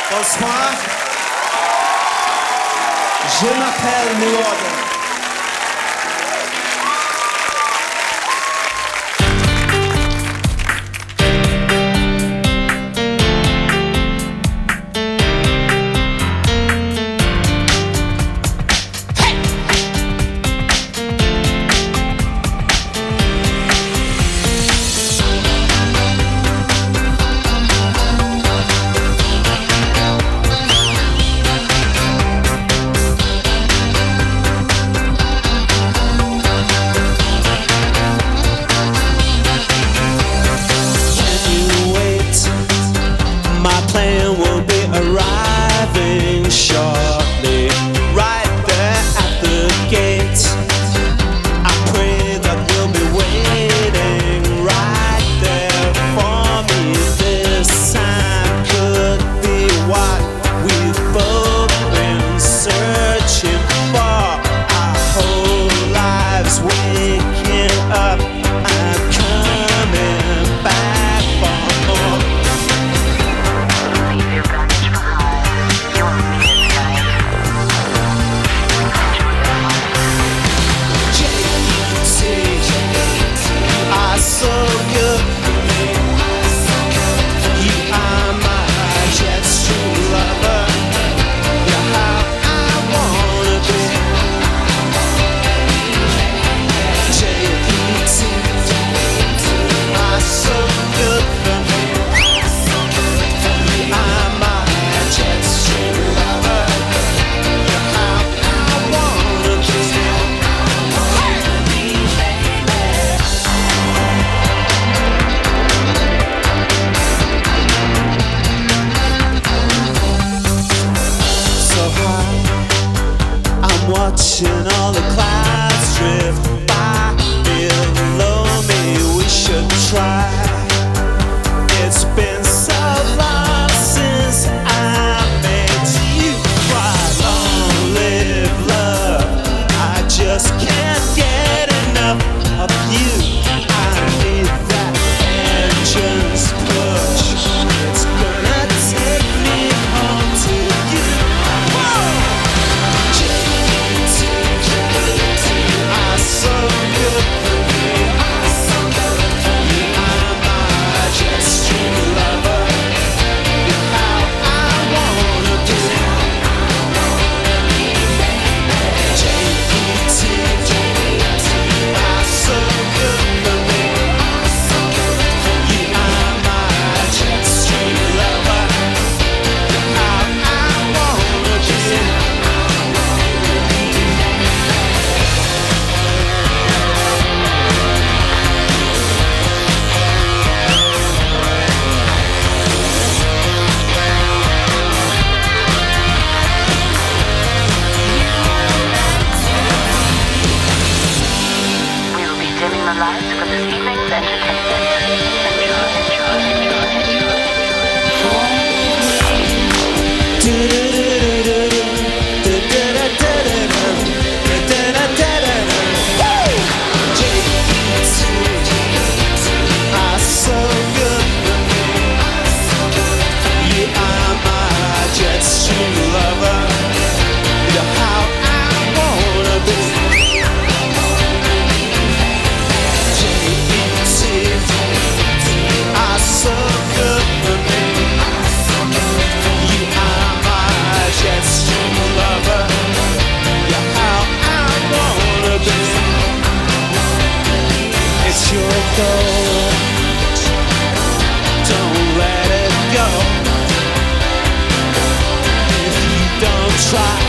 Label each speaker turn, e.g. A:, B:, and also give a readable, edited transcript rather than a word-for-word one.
A: Bonsoir. Je m'appelle Milord. Watching all the clouds drift by below me, we should try. It's been so long since I made you cry. Long live love, I just can't get enough of you. I need that engine's push. It's gonna take me home to you. Whoa! So good for me. I'm a jet stream lover. You're how I wanna be. J-E-T, so good for me. I'm a jet stream lover. You're how I wanna be.
B: Dimming the lights for this evening's entertainment.
A: So good for me. You are my jet stream lover. You're how I wanna be. So good for me. You are my jet stream lover. You're how I wanna be. It's your goal. Don't let it go. If you don't try